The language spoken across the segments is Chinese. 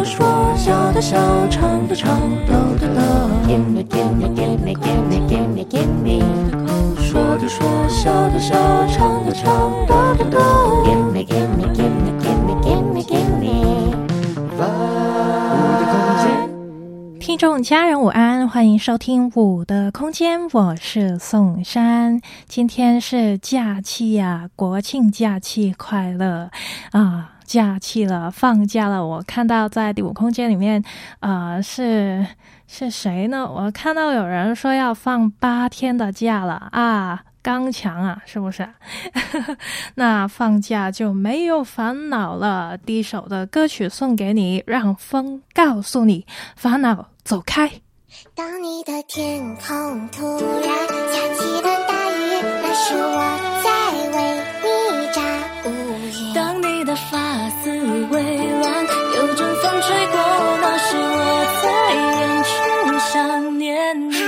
的说，笑的笑，唱的唱，抖的抖。Gimme, gimme, gimme, gimme, gimme, gimme。说的说，笑的笑，唱的唱，抖的抖。Gimme, gimme, gimme, gimme, gimme, gimme。我的空间。 听众家人午安，欢迎收听我的空间，我是宋珊。今天是假期呀，国庆假期快乐啊！假期了，放假了。我看到在第五空间里面是谁呢？我看到有人说要放8天的假了啊，刚强啊，是不是？那放假就没有烦恼了。第一首的歌曲送给你，让风告诉你，烦恼走开。 当你的天空突然下起了大雨，那是我在为你炸乌云。 当你的发丝微乱，有阵风吹过，那是我在远处想念你。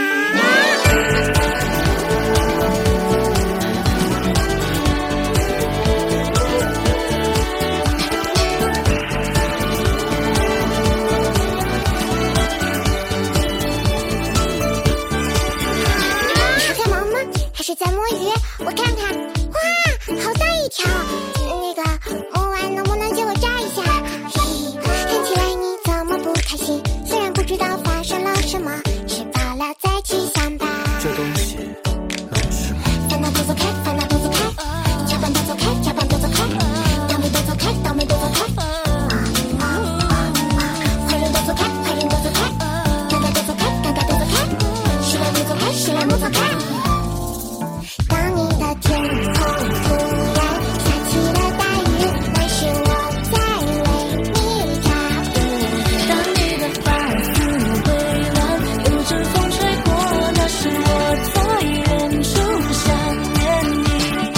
是在摸鱼，我看看，哇，好大一条！那个摸完能不能借我扎一下？看起来你怎么不开心？虽然不知道发生了什么，吃饱了再去想吧。 这东西能吃吗？ 烦恼都走开，烦恼都走开，加班都走开，加班都走开，倒霉都走开，倒霉都走开。坏人都走开，坏人都走开，尴尬都走开，尴尬都走开，失恋都走开，失恋都走开。当你的天空突然下起了大雨，那是我在为你炸乌云。 当你的发丝微乱，有阵风吹过，那是我在远处想念你。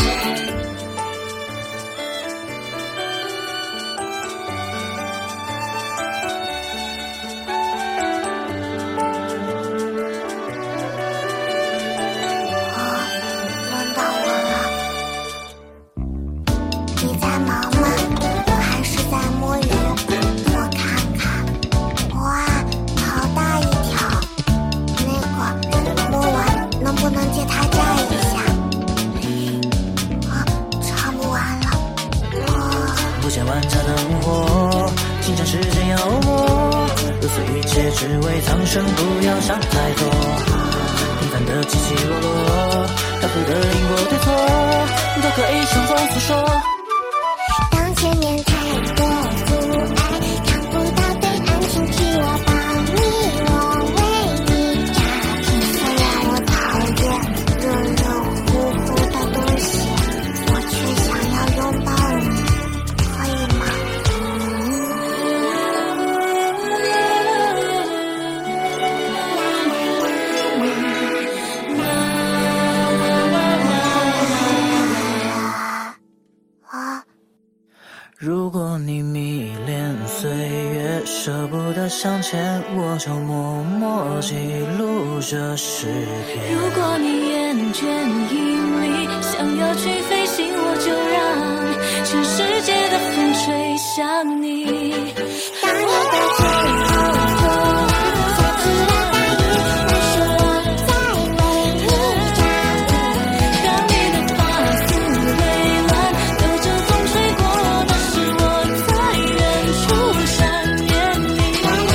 你在忙吗？我还是在摸鱼。我看看，哇，好大一条！那个摸完能不能借它扎一下？插不完了。 不想万家灯火，经常时间要磨，如此一切只为苍生，不要想太多。平凡的起起落落，高贵的因果对错，都可以向风诉说。 当前面太多阻碍，看不到对岸，请替我帮你，我为你扎平。虽然我讨厌热热乎乎的东西，我却想要拥抱你，可以吗？ 如果你迷恋岁月，舍不得向前，我就默默记录这诗篇。 如果你厌倦引力，想要去飞行，我就让全世界的风吹向你。 当你的天空突然下起了大雨，那是我在为你炸乌云。 当你的发丝微乱，有阵风吹过，那是我在远处想念你。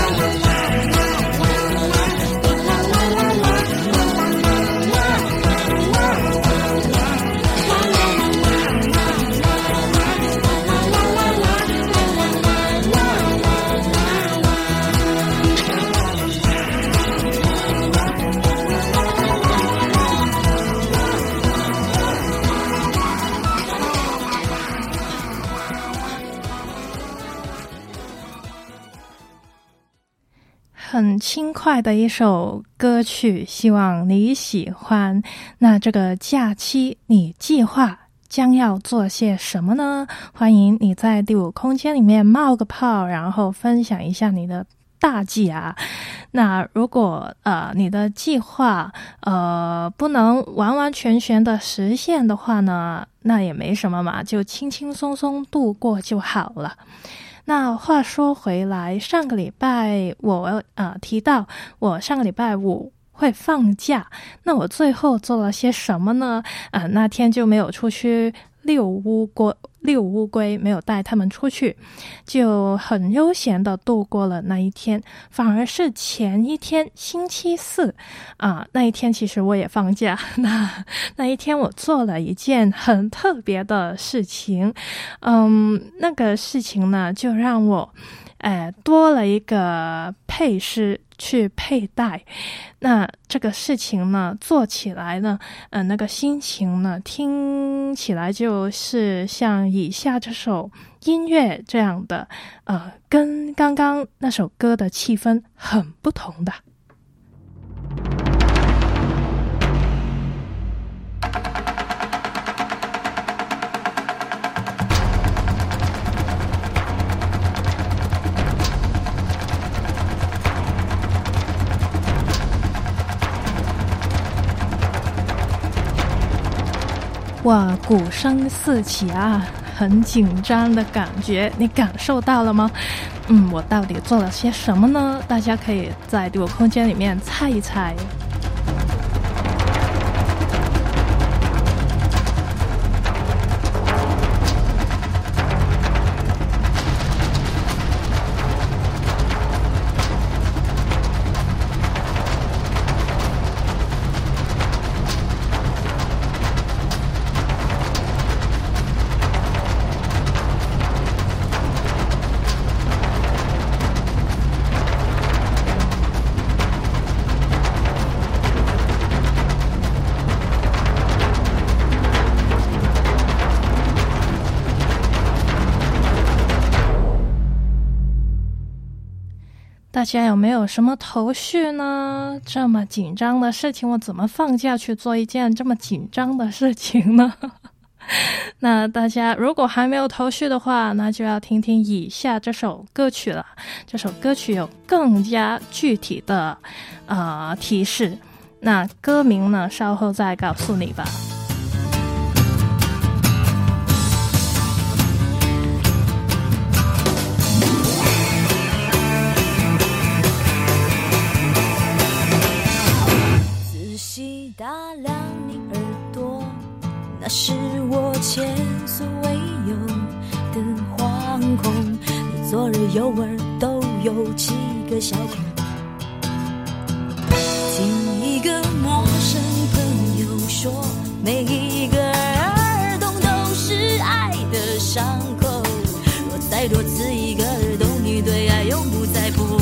很轻快的一首歌曲，希望你喜欢。那这个假期你计划将要做些什么呢？欢迎你在第五空间里面冒个泡，然后分享一下你的大计啊。那如果你的计划不能完完全全的实现的话呢，那也没什么嘛，就轻轻松松度过就好了。 那话说回来，上个礼拜我提到我上个礼拜五会放假，那我最后做了些什么呢？那天就没有出去遛乌龟，没有带他们出去，就很悠闲的度过了那一天。反而是前一天星期四那一天其实我也放假，那一天我做了一件很特别的事情，那个事情呢就让我多了一个配饰去佩戴。那这个事情呢做起来呢那个心情呢听起来就是像以下这首音乐这样的跟刚刚那首歌的气氛很不同的。哇，鼓声四起很紧张的感觉，你感受到了吗？我到底做了些什么呢？大家可以在第五空间里面猜一猜。大家有没有什么头绪呢？这么紧张的事情，我怎么放假去做一件这么紧张的事情呢？那大家如果还没有头绪的话，那就要听听以下这首歌曲了。这首歌曲有更加具体的提示，那歌名呢稍后再告诉你吧。 打量你耳朵，那是我前所未有的惶恐。你左耳右耳都有几个小孔，听一个陌生朋友说，每一个耳洞都是爱的伤口。若再多刺一个耳洞，你对爱永不再碰。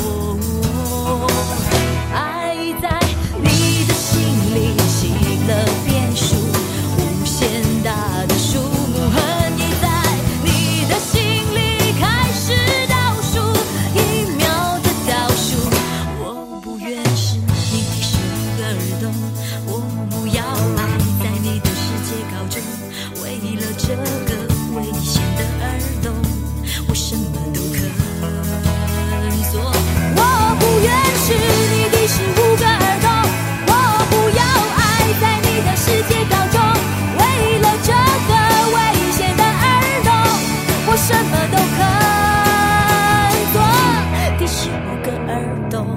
爱在你的心里起了变数，无限大的数目，恨意在你的心里开始倒数，1秒的倒数。我不愿是你第15个耳洞，我不要爱在你的世界高中。为了这个危险的耳洞，我什么都肯做。我不愿是你第15个耳洞，我不要爱在你的世界高中。为了这个危险的耳洞，我什么都肯做。第15个耳洞。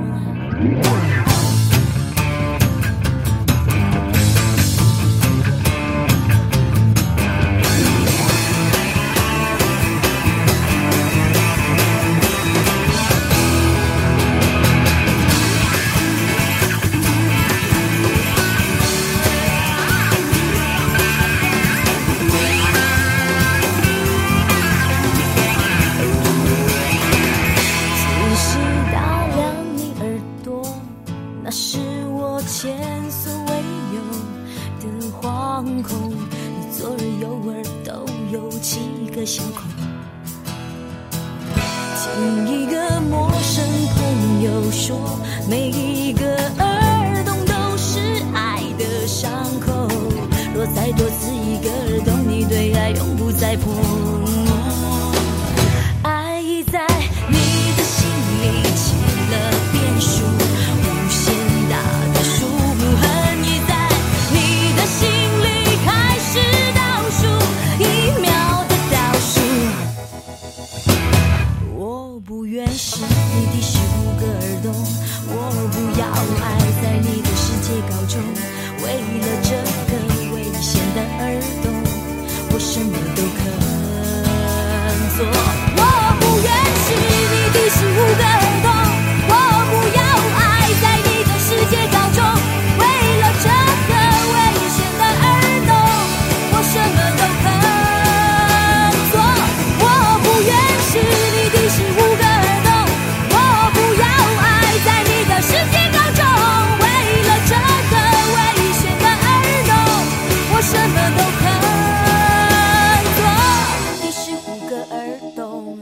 听一个陌生朋友说，每一个耳洞都是爱的伤口。若再多刺一个耳洞，你对爱永不再碰。爱已在你的心里起了变数，无限大的数目，恨已在你的心里开始倒数，1秒的倒数。 个耳洞。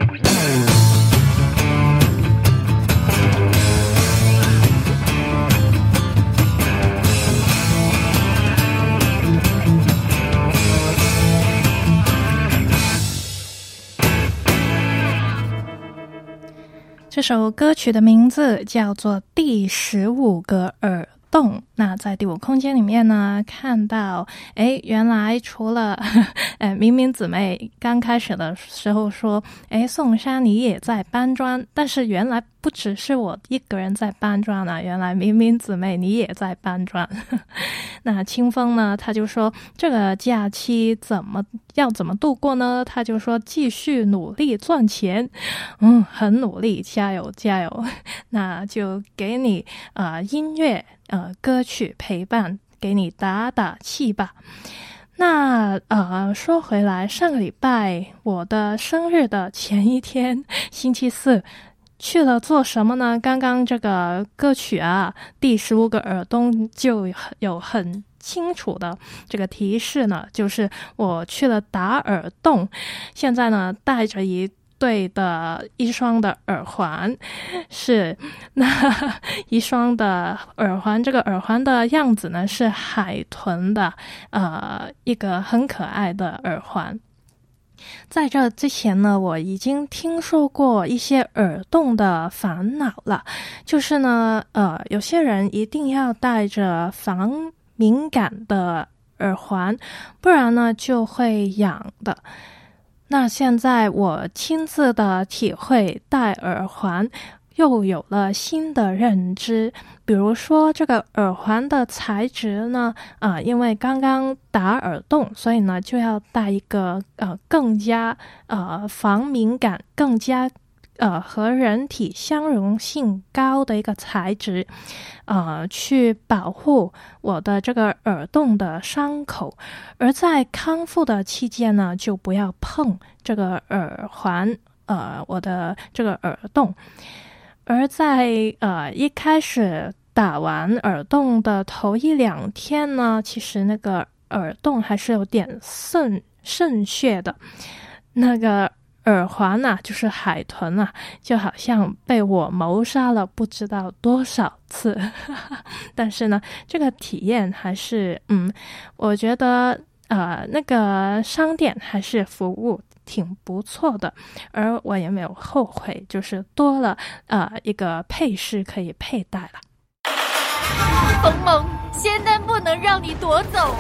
这首歌曲的名字叫做《第15个耳洞》。那在第5空间里面呢，看到原来除了明明姊妹刚开始的时候说宋珊你也在搬砖，但是原来不只是我一个人在搬砖啊，原来明明姊妹你也在搬砖。那清风呢，他就说这个假期怎么度过呢？他就说继续努力赚钱，很努力，加油加油。那就给你音乐歌曲陪伴，给你打打气吧。那说回来，上个礼拜我的生日的前一天，星期四去了做什么呢？刚刚这个歌曲第15个耳洞就有很清楚的这个提示呢，就是我去了打耳洞，现在呢带着一双的耳环，是那一双的耳环，这个耳环的样子呢是海豚的一个很可爱的耳环。在这之前呢，我已经听说过一些耳洞的烦恼了，就是呢有些人一定要戴着防敏感的耳环，不然呢就会痒的。那现在我亲自的体会戴耳环又有了新的认知，比如说这个耳环的材质呢因为刚刚打耳洞，所以呢就要戴一个更加防敏感，更加和人体相容性高的一个材质去保护我的这个耳洞的伤口，而在康复的期间呢就不要碰这个耳环我的这个耳洞。而在一开始打完耳洞的头1-2天呢，其实那个耳洞还是有点渗血的，那个耳环就是海豚就好像被我谋杀了不知道多少次但是呢这个体验还是我觉得那个商店还是服务挺不错的，而我也没有后悔，就是多了一个配饰可以佩戴了。 冯蒙，仙丹不能让你夺走。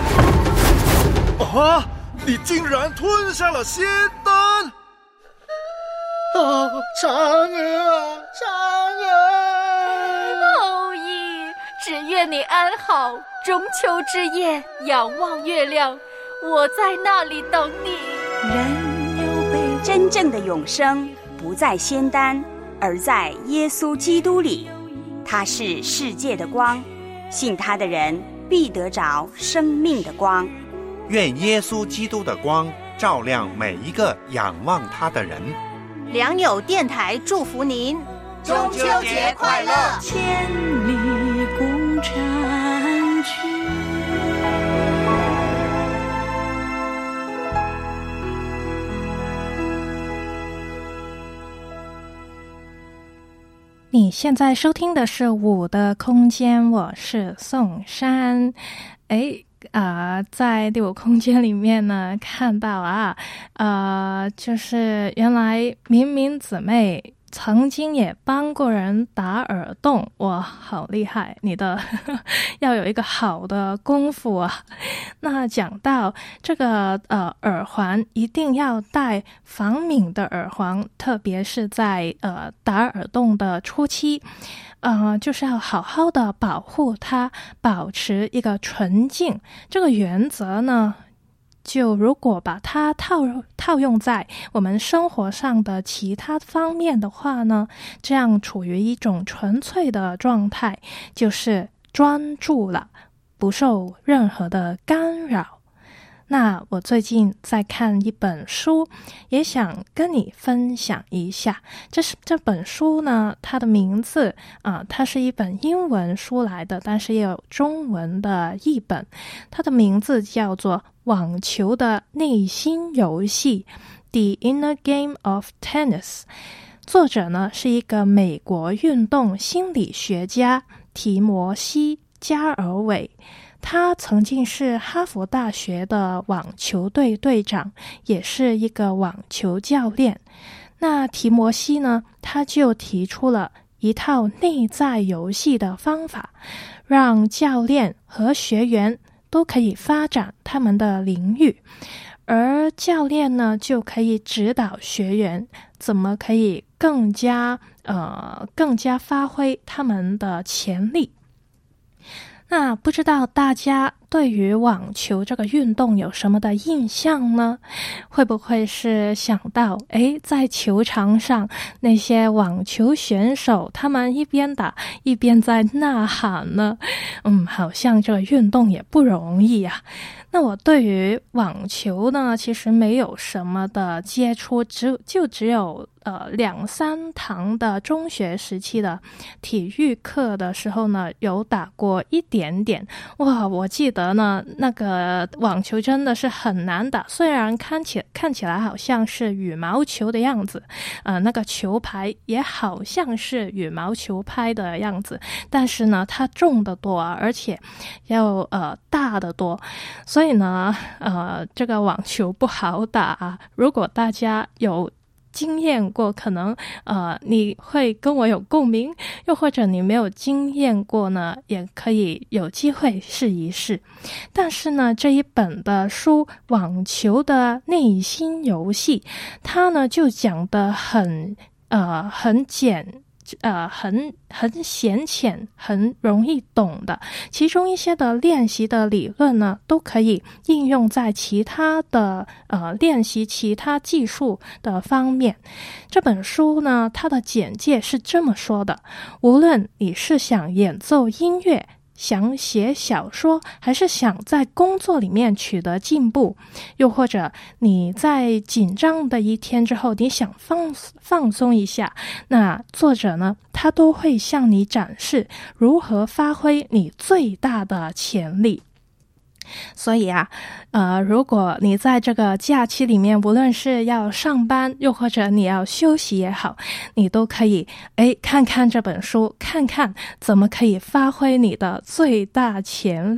你竟然吞下了仙丹！嫦娥，嫦娥！ 后羿，只愿你安好。中秋之夜，仰望月亮，我在那里等你。 真正的永生不在仙丹，而在耶稣基督里。他是世界的光，信他的人必得着生命的光。 愿耶稣基督的光照亮每一个仰望他的人。 良友电台祝福您中秋节快乐， 千里共婵娟。 你现在收听的是我的空间，我是宋珊。在第5空间里面呢，看到就是原来明明姊妹曾经也帮过人打耳洞，哇，好厉害！你的要有一个好的功夫啊。那讲到这个耳环，一定要戴防敏的耳环，特别是在打耳洞的初期。就是要好好的保护它，保持一个纯净。这个原则呢，就如果把它套用在我们生活上的其他方面的话呢，这样处于一种纯粹的状态，就是专注了，不受任何的干扰。那我最近在看一本书，也想跟你分享一下。这本书呢，它的名字它是一本英文书来的，但是也有中文的译本。它的名字叫做《网球的内心游戏》， The Inner Game of Tennis》，作者呢是一个美国运动心理学家提摩西·加尔韦，他曾经是哈佛大学的网球队队长，也是一个网球教练。那提摩西呢，他就提出了一套内在游戏的方法，让教练和学员都可以发展他们的领域，而教练呢就可以指导学员怎么可以更加发挥他们的潜力。那不知道大家对于网球这个运动有什么的印象呢？会不会是想到在球场上那些网球选手他们一边打一边在呐喊呢？好像这个运动也不容易啊。那我对于网球呢其实没有什么的接触，只有2-3堂的中学时期的体育课的时候呢有打过一点点。哇，我记得呢那个网球真的是很难打，虽然看起来好像是羽毛球的样子，那个球拍也好像是羽毛球拍的样子，但是呢它重得多，而且要大得多，所以呢这个网球不好打啊。如果大家有经验过，可能你会跟我有共鸣，又或者你没有经验过呢，也可以有机会试一试。但是呢这一本的书《网球的内心游戏》，它呢就讲得很浅显，很容易懂的。其中一些的练习的理论呢，都可以应用在其他的练习其他技术的方面。这本书呢，它的简介是这么说的：无论你是想演奏音乐，想写小说，还是想在工作里面取得进步，又或者你在紧张的一天之后你想放松一下，那作者呢他都会向你展示如何发挥你最大的潜力。所以啊如果你在这个假期里面，无论是要上班又或者你要休息也好，你都可以看看这本书，看看怎么可以发挥你的最大潜力。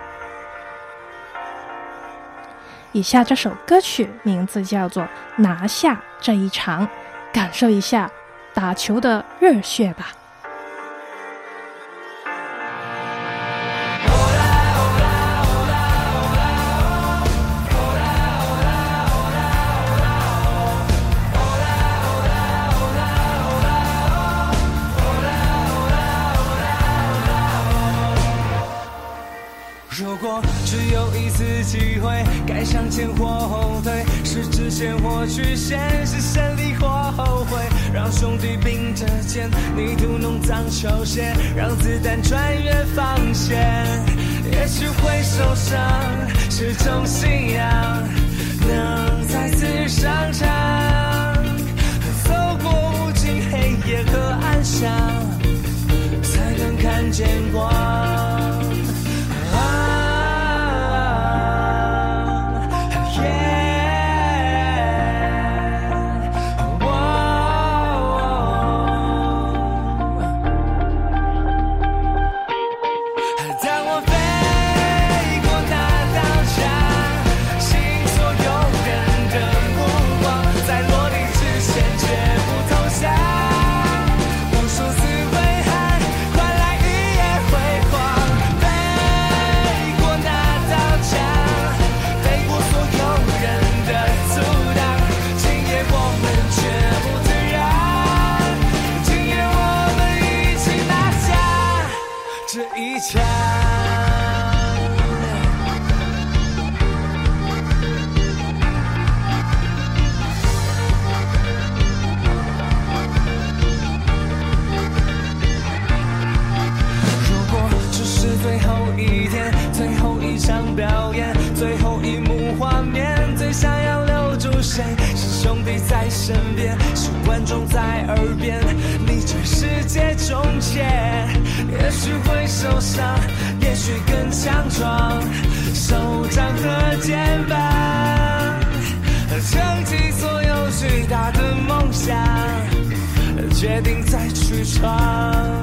以下这首歌曲名字叫做《拿下这一场》，感受一下打球的热血吧。 如果只有一次机会，该向前或后退，是直线或曲线，是胜利或后悔。让兄弟并着肩，泥土弄脏球鞋，让子弹穿越防线。也许会受伤，是种信仰，能再次上场，走过无尽黑夜和暗巷，才能看见光。表演最后一幕画面，最想要留住谁？是兄弟在身边，是观众在耳边，你这世界终结。也许会受伤，也许更强壮，手掌和肩膀撑起所有决定再去闯。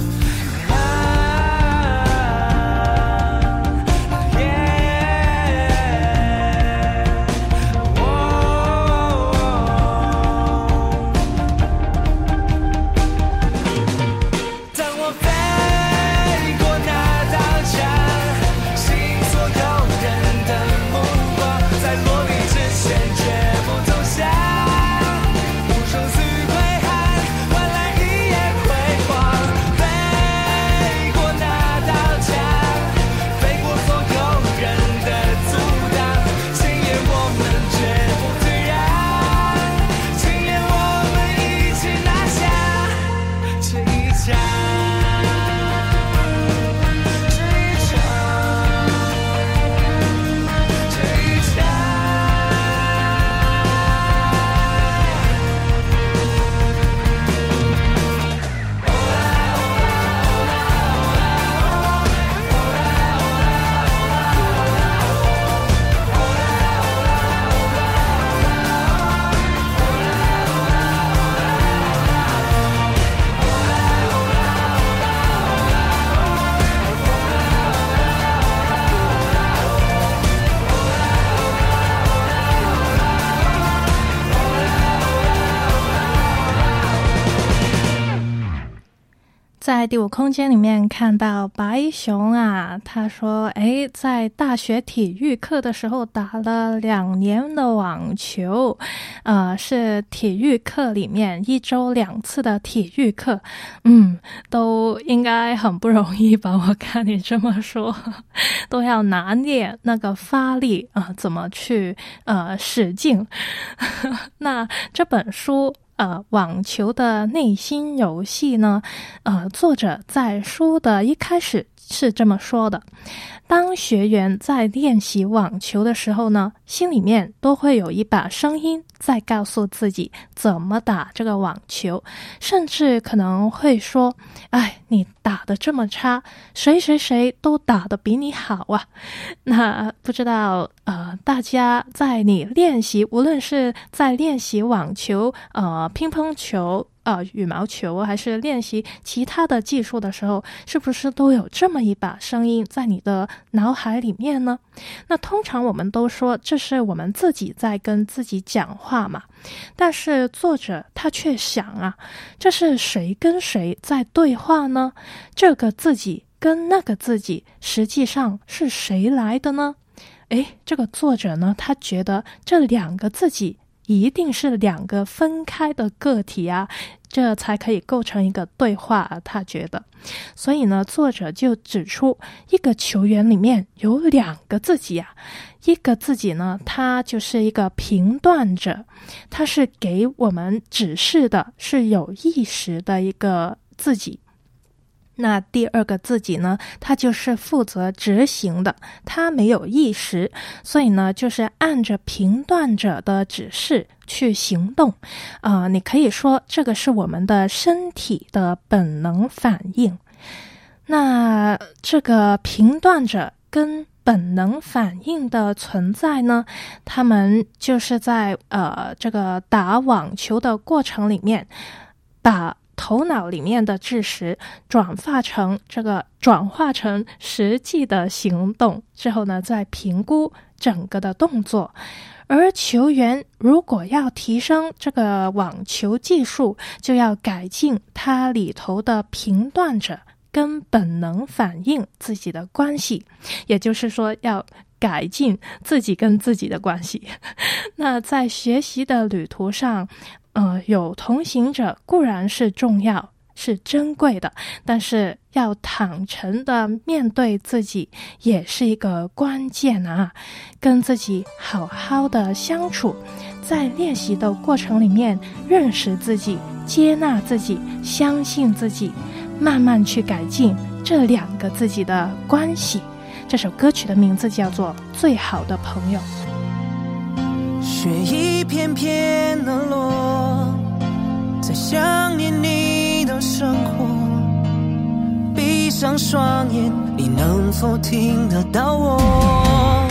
在第五空间里面看到白熊啊，他说在大学体育课的时候打了2年的网球，是体育课里面1周2次的体育课，都应该很不容易吧，我看你这么说，都要拿捏那个发力怎么去使劲。那这本书网球的内心游戏呢，作者在书的一开始是这么说的：当学员在练习网球的时候呢，心里面都会有一把声音在告诉自己怎么打这个网球，甚至可能会说，你打得这么差，谁谁谁都打得比你好啊。那不知道大家在你练习，无论是在练习网球、乒乓球、羽毛球，还是练习其他的技术的时候，是不是都有这么一把声音在你的脑海里面呢？那通常我们都说这是我们自己在跟自己讲话嘛，但是作者他却想这是谁跟谁在对话呢？这个自己跟那个自己实际上是谁来的呢？这个作者呢，他觉得这2个自己一定是2个分开的个体这才可以构成一个对话他觉得。所以呢，作者就指出一个球员里面有2个自己一个自己呢，他就是一个评断者，他是给我们指示的，是有意识的一个自己。那第2个自己呢，他就是负责执行的，他没有意识，所以呢，就是按着评断者的指示去行动。你可以说这个是我们的身体的本能反应。那这个评断者跟本能反应的存在呢，他们就是在这个打网球的过程里面，把头脑里面的知识转化成实际的行动之后呢，再评估整个的动作。而球员如果要提升这个网球技术，就要改进它里头的评断者跟本能反应自己的关系，也就是说要改进自己跟自己的关系。那在学习的旅途上，有同行者固然是重要，是珍贵的，但是要坦诚的面对自己也是一个关键跟自己好好的相处，在练习的过程里面认识自己，接纳自己，相信自己，慢慢去改进这2个自己的关系。这首歌曲的名字叫做《最好的朋友》。 雪一片片的落，在想念你的生活，闭上双眼，你能否听得到我？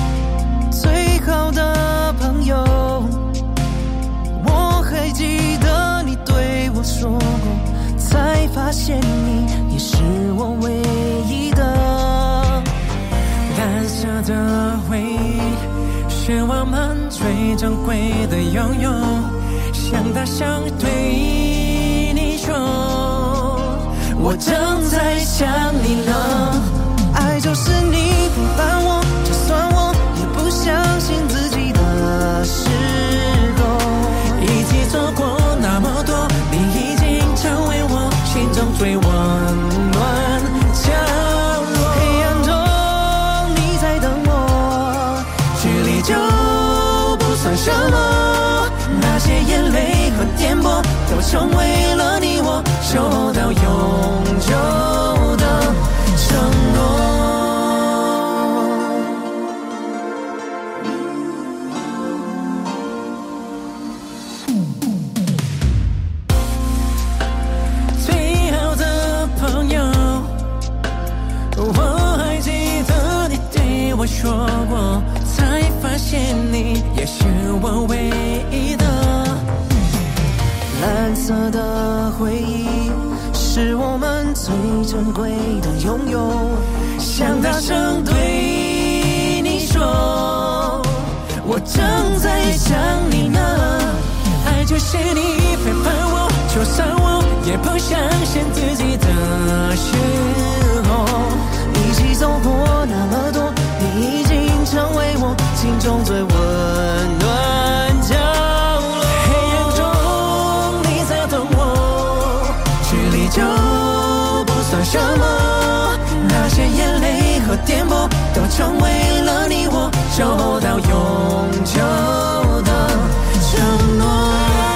最好的朋友，我还记得发现你也是我唯一的。蓝色的回忆是我们最珍贵的拥有，想大声对你说，我正在想你呢。爱就是你陪伴我，就算我也不相信自己的时候，一起走过那么多，你已经成为我心中最温暖角落。黑暗中你在等我，距离就不算什么，那些眼泪和颠簸都成为了你我守候到永久的承诺。最好的朋友，我还记得你对我说过，才发现你也是我唯一的。蓝色的回忆是我们最珍贵的拥有，想大声对你说，我正在想你呢。爱就是你陪伴我，就算我也不相信自己的时候，一起走过那么多，你已经成为我心中最温暖角落。黑暗中你在等我，距离就不算什么，那些眼泪和颠簸都成为了你我守候到永久的承诺。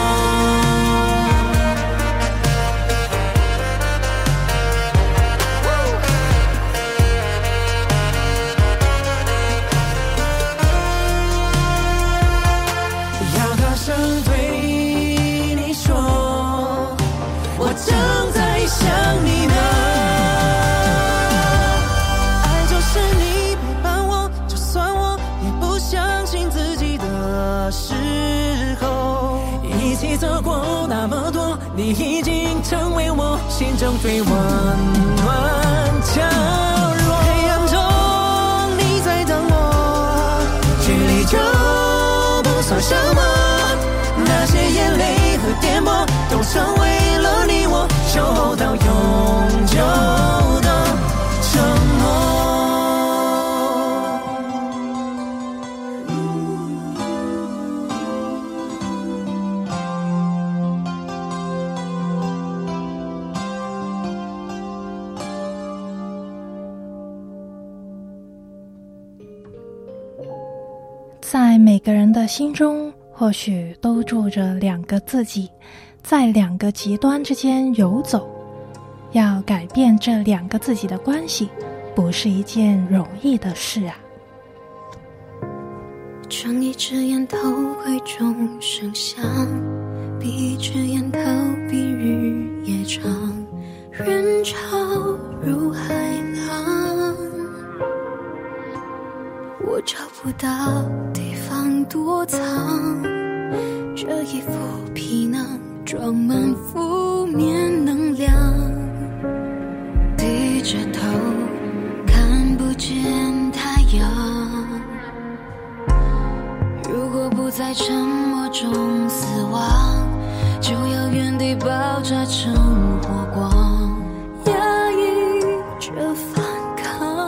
走过那么多，你已经成为我心中最温暖角落。黑暗中你在等我，距离就不算什么，那些眼泪和颠簸都成为了你我守候到永久的承诺。 在每个人的心中，或许都住着两个自己，在两个极端之间游走。要改变这两个自己的关系，不是一件容易的事啊。 睁一只眼偷窥众生相，闭一只眼逃避日夜长，人潮如海浪，我找不到地方躲藏，这一副皮囊装满负面能量，低着头看不见太阳，如果不在沉默中死亡，就要原地爆炸成火光，压抑着反抗，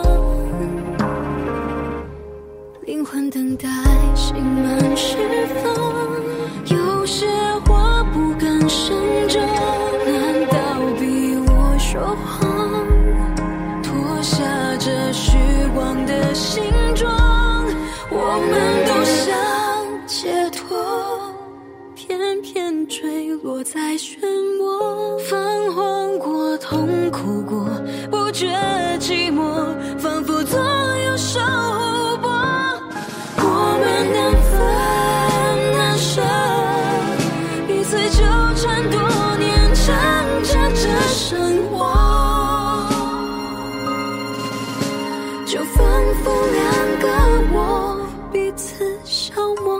灵魂等待心满释放，有些话不敢声张，难道逼我说谎，脱下这虚妄的形状，我们都想解脱，偏偏坠落在漩涡，泛黄过，痛苦过，不觉寂寞，仿佛左右手拨，我们难分难舍，彼此纠缠多年，挣扎着生活，就仿佛两个我彼此消磨。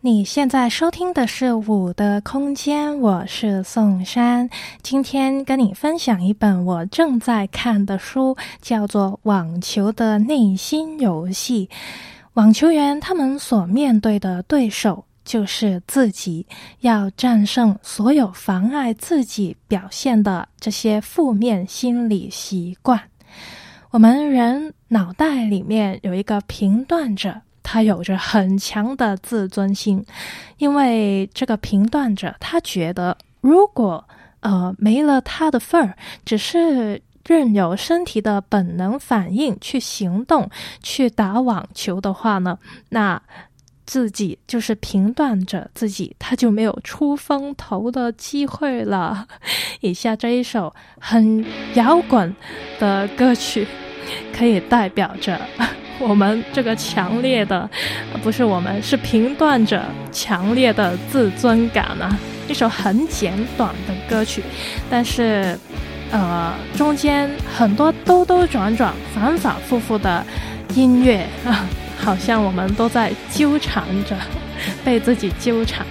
你现在收听的是我的空间，我是宋珊。今天跟你分享一本我正在看的书，叫做《网球的内心游戏》。网球员他们所面对的对手就是自己，要战胜所有妨碍自己表现的这些负面心理习惯。我们人脑袋里面有一个评断者，他有着很强的自尊心，因为这个评断者他觉得如果没了他的份儿，只是任由身体的本能反应去行动去打网球的话呢，那自己就是评断者自己，他就没有出风头的机会了。以下这一首很摇滚的歌曲可以代表着我们这个强烈的，不是我们，是评断者强烈的自尊感啊。一首很简短的歌曲，但是中间很多兜兜转转反反复复的音乐啊，好像我们都在纠缠着，被自己纠缠。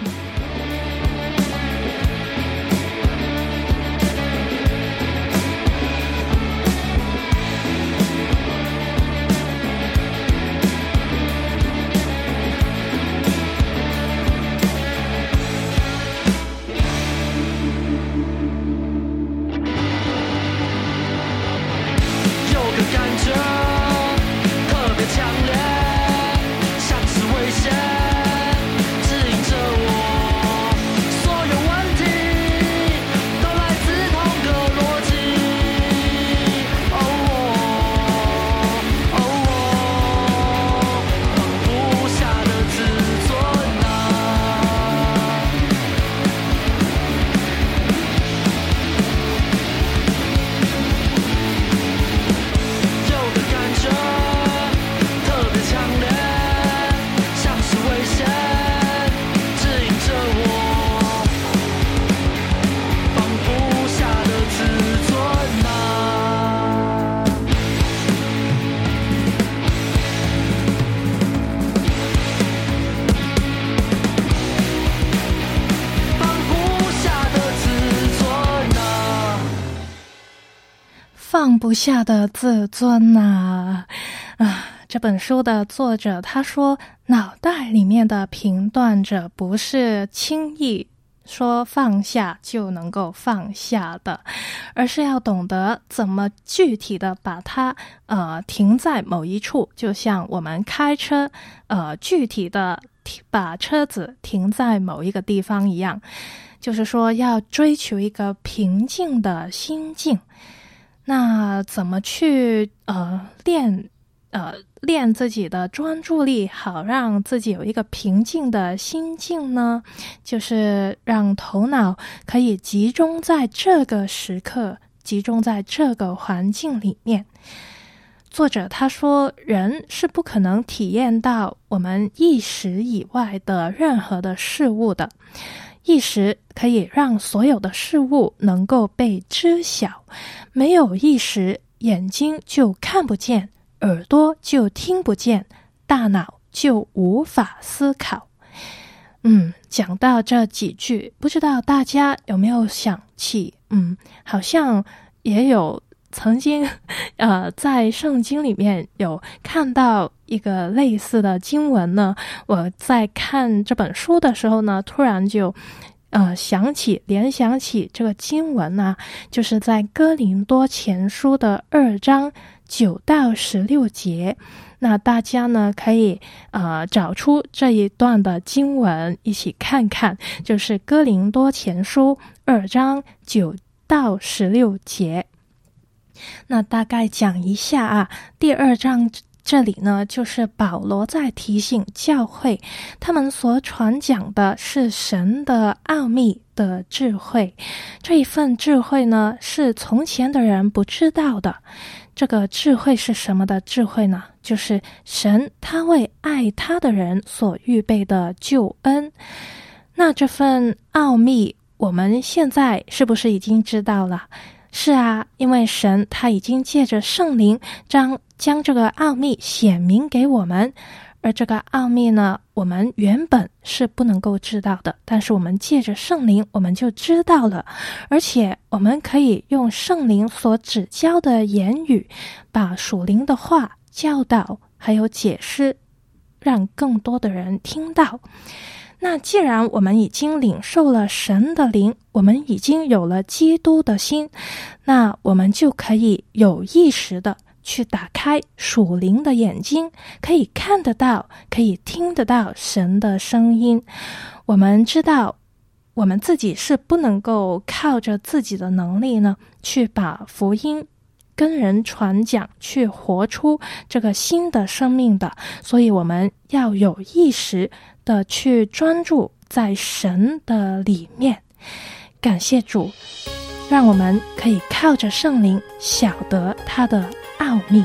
放不下的自尊啊！这本书的作者他说，脑袋里面的评断者不是轻易说放下就能够放下的，而是要懂得怎么具体的把它停在某一处，就像我们开车具体的把车子停在某一个地方一样，就是说要追求一个平静的心境。那怎么去练自己的专注力，好让自己有一个平静的心境呢？就是让头脑可以集中在这个时刻，集中在这个环境里面。作者他说，人是不可能体验到我们意识以外的任何的事物的。意识可以让所有的事物能够被知晓，没有意识，眼睛就看不见，耳朵就听不见，大脑就无法思考。讲到这几句，不知道大家有没有想起，好像也有曾经在圣经里面有看到一个类似的经文呢。我在看这本书的时候呢，突然就联想起这个经文啊，就是在哥林多前书的2章9到16节。那大家呢可以找出这一段的经文一起看看，就是哥林多前书2章9到16节。那大概讲一下啊，第2章这里呢，就是保罗在提醒教会，他们所传讲的是神的奥秘的智慧。这一份智慧呢，是从前的人不知道的。这个智慧是什么的智慧呢？就是神他为爱他的人所预备的救恩。那这份奥秘，我们现在是不是已经知道了？是啊，因为神他已经借着圣灵将这个奥秘显明给我们， 而这个奥秘呢，我们原本是不能够知道的，但是我们借着圣灵我们就知道了，而且我们可以用圣灵所指教的言语，把属灵的话教导还有解释，让更多的人听到。那既然我们已经领受了神的灵，我们已经有了基督的心，那我们就可以有意识的去打开属灵的眼睛，可以看得到，可以听得到神的声音。我们知道我们自己是不能够靠着自己的能力呢，去把福音跟人传讲，去活出这个新的生命的，所以我们要有意识的去专注在神的里面。感谢主，让我们可以靠着圣灵晓得他的奥秘。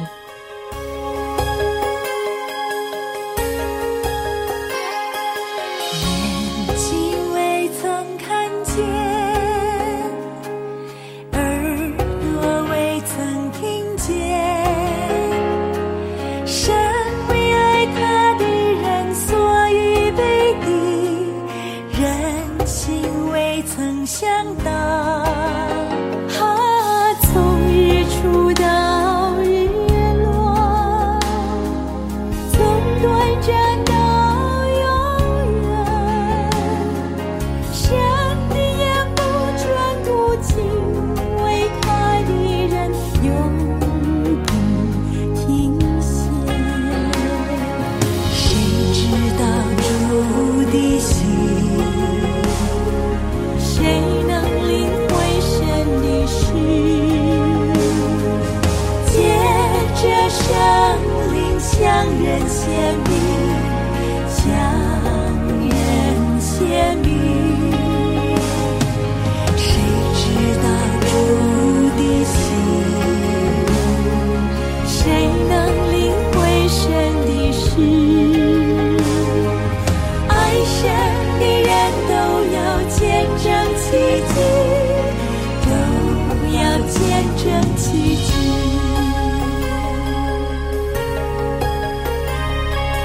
眼睛未曾看见，耳朵未曾听见，神为爱他的人所预备的，人心未曾想到。从日出到日落，从短暂到永远，神的眼目专顾敬畏他的人，永不停歇。谁知道主的心？谁能领会神的事？借着圣灵向人显明，向人显明。谁知道主的心？谁能领会神的事？爱神的人都要见证奇迹，都要见证奇迹。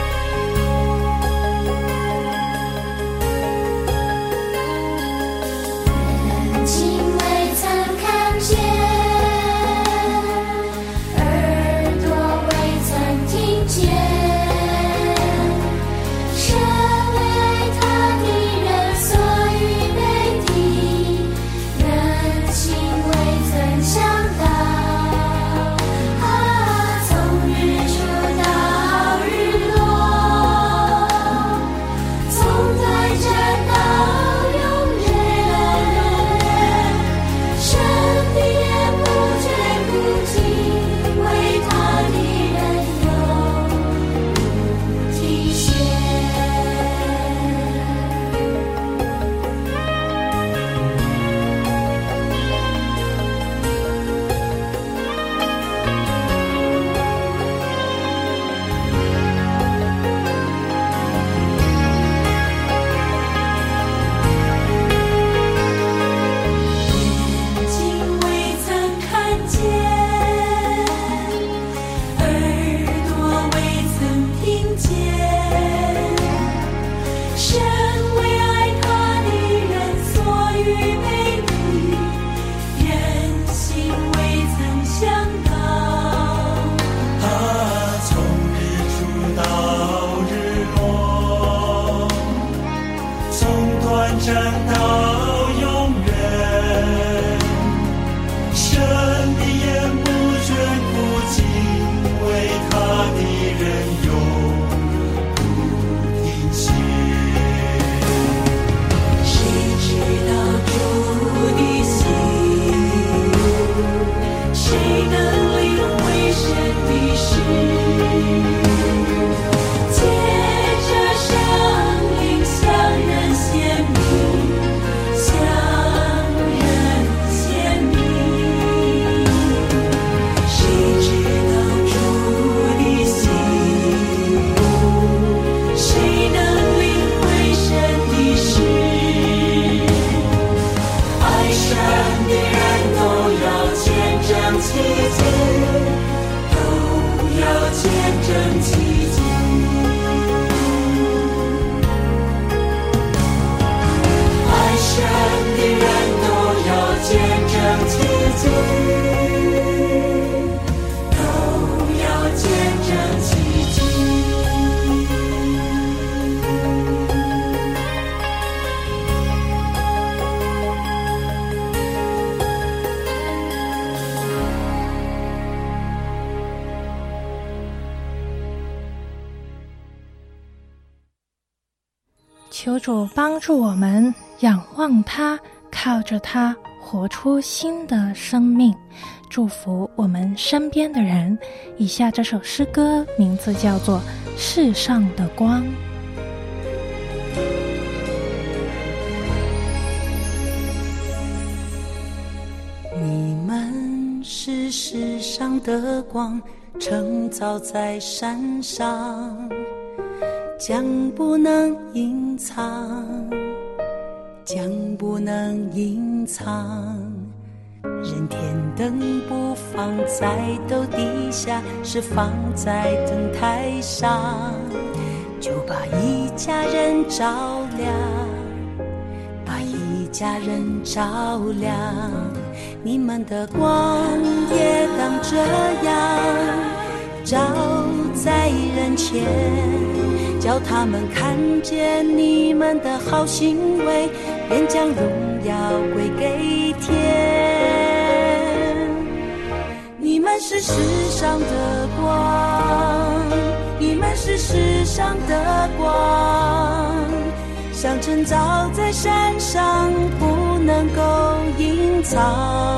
求主帮助我们仰望他，靠着他活出新的生命，祝福我们身边的人。以下这首诗歌名字叫做《世上的光》。 你们是世上的光，晨照在山上，将不能隐藏，将不能隐藏。人天灯不放在斗底下，是放在灯台上，就把一家人照亮，把一家人照亮。你们的光也当这样照在人前，叫他们看见你们的好行为，便将荣耀归给天。你们是世上的光，你们是世上的光，像晨照在山上，不能够隐藏。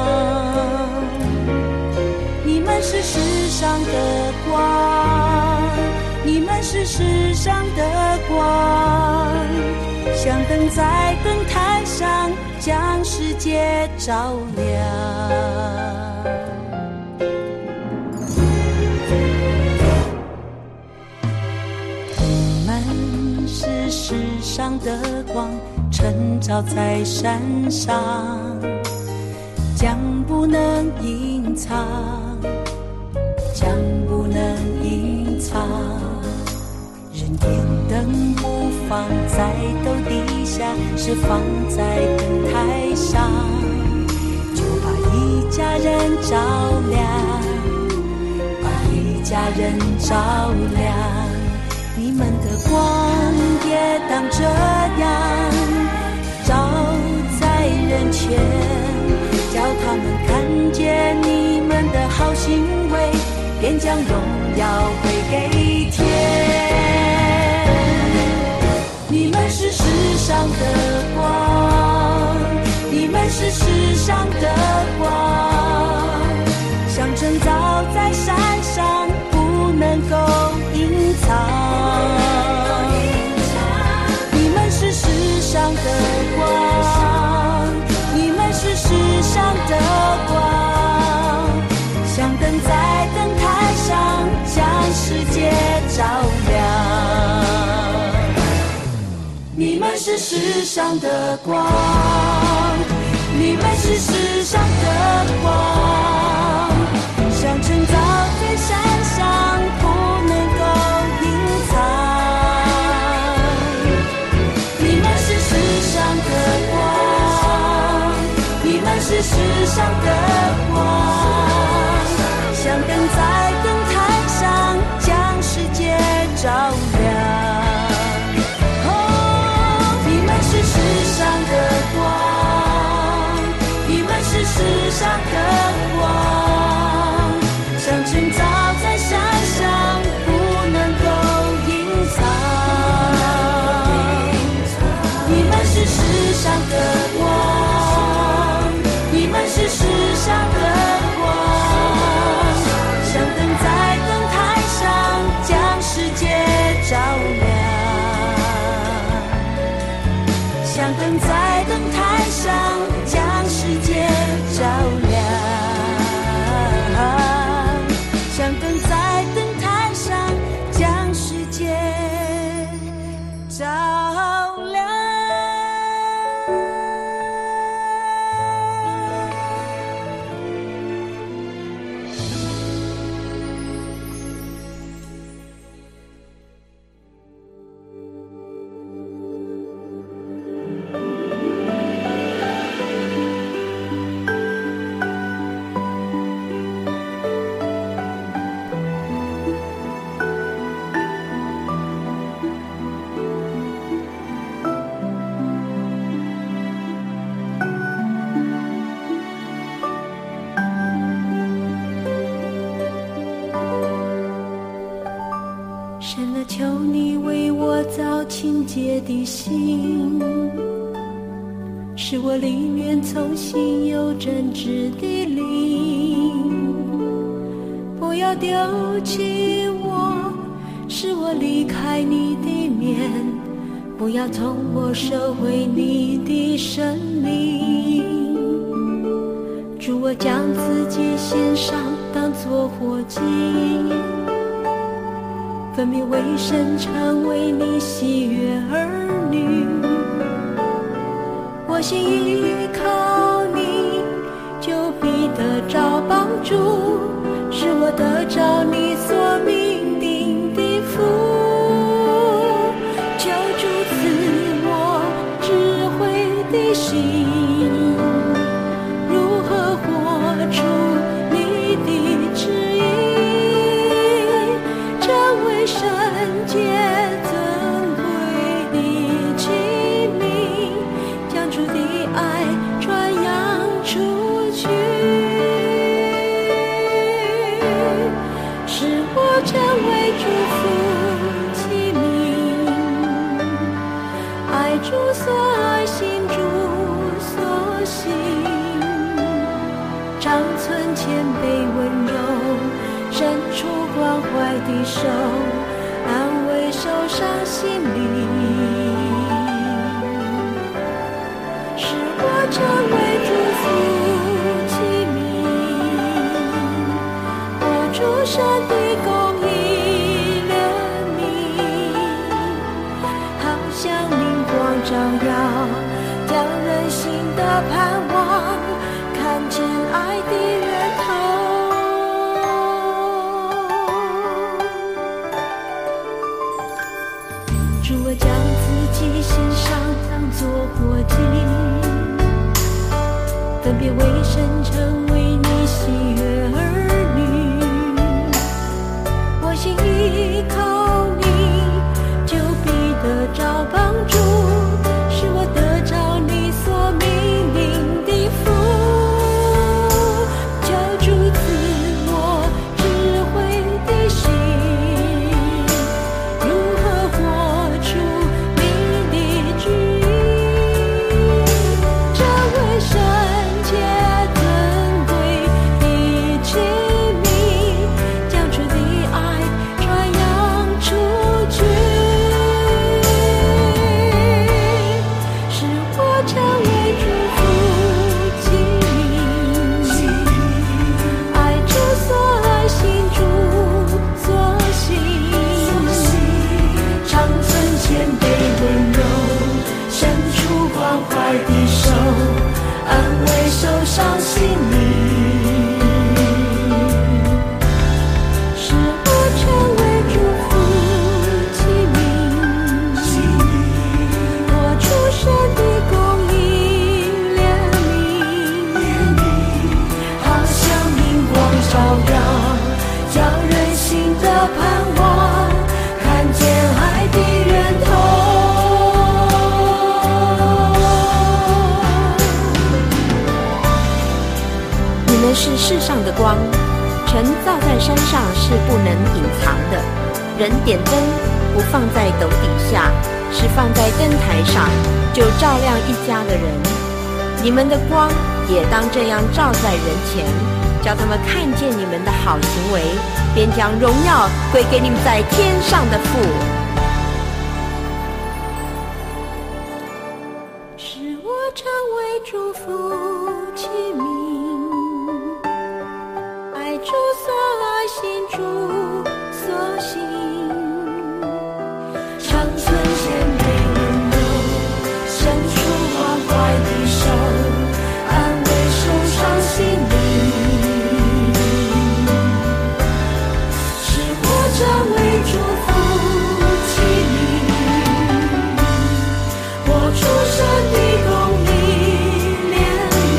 你们是世上的光，你们是世上的光，像灯在灯台上，将世界照亮。你们是世上的光，晨照在山上，将不能隐藏，将不能隐藏。人天灯不放在斗底下，是放在灯台上，就把一家人照亮，把一家人照亮。你们的光也当这样照在人前，叫他们看见你们的好行为，便将荣耀归给天。你们是世上的光，你们是世上的光，像晨照在山上，不能够隐藏。你们是世上的光，你们是世上的光，像灯在灯台上，将世界照亮。你们是世上的光，你们是世上的光，像晨照在山上，不能够隐藏。你们是世上的光，你们是世上的光，像灯在灯台上，将世界照亮。是世上的光，你们是世上的光，像晨照在山上，不能够隐藏。你们是世上的光，你们是世上的光，像灯在灯台上，将世界照亮。像灯在灯台上，将世界照亮。 清洁的心，使我里面重新有真挚的灵。不要丢弃我，使我离开你的面，不要从我收回你的生命。主，我将自己献上，当作活祭，分别为圣，成为你喜悦儿女。我心依靠你，就必得着帮助，使我得着你所命定的福。求主赐我智慧的心，如何活出你的旨意，成为圣洁尊贵的器皿，将主的爱传扬出去，使我成为祝福器皿，爱主所爱，信主所信，长存谦卑温柔，伸出关怀的手，安慰受伤心灵，使我成为祝福器皿，活出神的公义怜悯，好像明光照耀，将人心的盼望看见爱的源头。主，我将自己献上，当作活祭，分别为圣，成为你喜悦儿女。我心依靠你，就必得着帮助，使我得着你所命令的福。求主赐我智慧的心，如何活出你的旨意，成为圣洁尊贵的器皿，将主的爱传扬出去，使我成为祝福器皿，爱主所爱，信主所信，长存谦卑温柔，伸出关怀的手，安慰受伤心灵，使我成为祝福器皿，活出神的公义怜悯，好像明光照耀，叫人心的盼望看见爱的源头。 你们是世上的光，晨照在山上是不能隐藏的。人点灯不放在斗底下，是放在灯台上，就照亮一家的人。你们的光也当这样照在人前，叫他们看见你们的好行为，便将荣耀归给你们在天上的父。 使我成为祝福器皿，爱主所爱，信主所信，长存谦卑温柔，伸出关怀的手，安慰受伤心灵，使我成为祝福器皿，活出神的公义怜悯，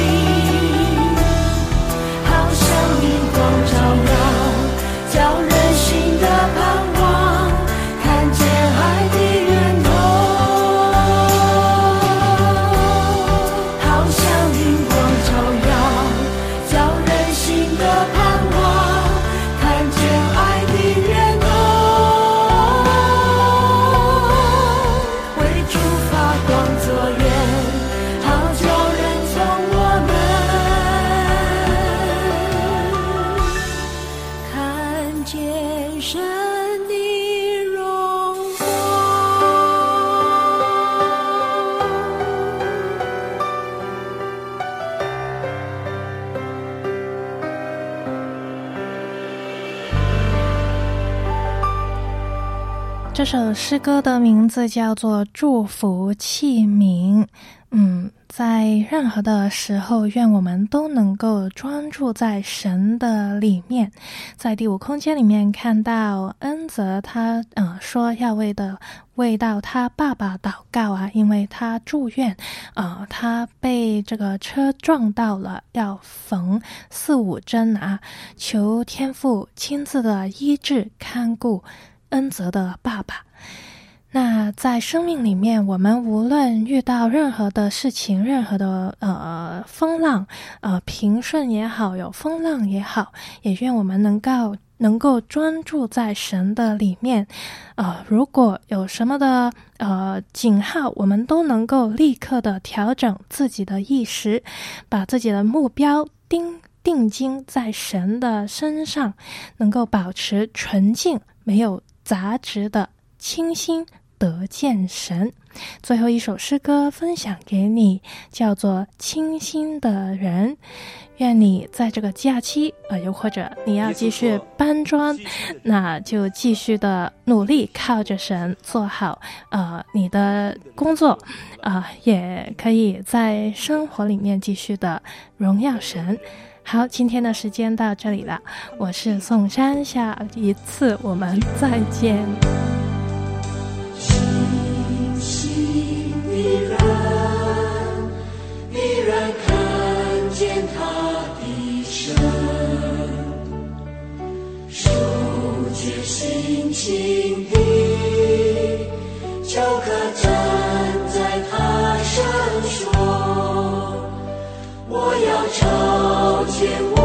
这首诗歌的名字叫做《祝福器皿》。在任何的时候，愿我们都能够专注在神的里面。在第五空间里面看到恩泽他说要为到他爸爸祷告啊，因为他住院他被这个车撞到了，要缝4-5针啊，求天父亲自的医治看顾恩泽的爸爸。那在生命里面，我们无论遇到任何的事情，任何的风浪，平顺也好，有风浪也好，也愿我们能够专注在神的里面。如果有什么的警号，我们都能够立刻的调整自己的意识，把自己的目标定睛在神的身上，能够保持纯净，没有杂质的清心得见神。最后一首诗歌分享给你，叫做《清心的人》。愿你在这个假期又或者你要继续搬砖，那就继续的努力靠着神做好你的工作，也可以在生活里面继续的荣耀神。好，今天的时间到这里了，我是宋珊，下一次我们再见。 必然看见他的神，手接心情的，就可站在他身说，我要朝见我